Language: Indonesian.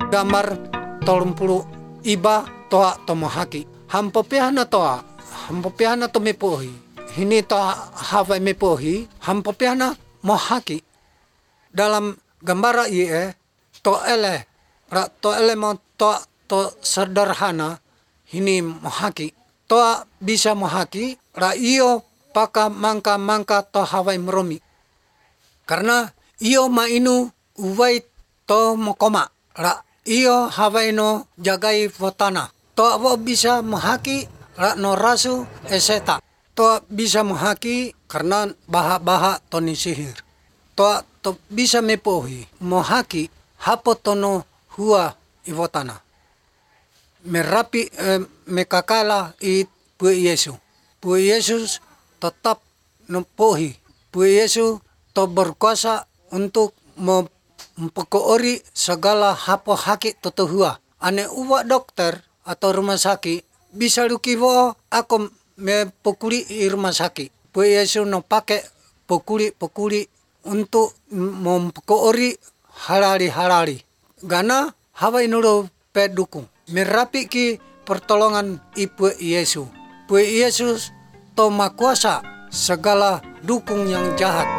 gambar 30 iba toa tomohaki. Hampopehana toa, hampopehana tomepohi. Hini toa hawai mepohi, hampopehana mohaki. Dalam gambara ie to ele mo to sederhana hini mohaki. Toa bisa mohaki ra iyo paka mangka to hawai meromi. Karena iyo mainu uwai to mokoma ra iyo hawai no jagai fotana. Toa wo bisa mohaki ra no rasu eseta. Toa bisa mohaki karena baha to ni sihir. Toa to bisa mepohi mohaki hapotono hua iwotana. Merapi mekakala i Pue Yesus. Pue Yesus tetap nempohi. Pue Yesus to berkuasa untuk mempekoori segala hapo haki totohua. Ane uwa dokter atau rumah sakit bisa lukiwo aku mepokuli i rumah sakit. Pue Yesus no pake pokuli untuk mempekoori halali. Gana hawa inuro pedukung. Merapi ki pertolongan Pue Yesus. Pue Yesus to makuasa segala dukung yang jahat.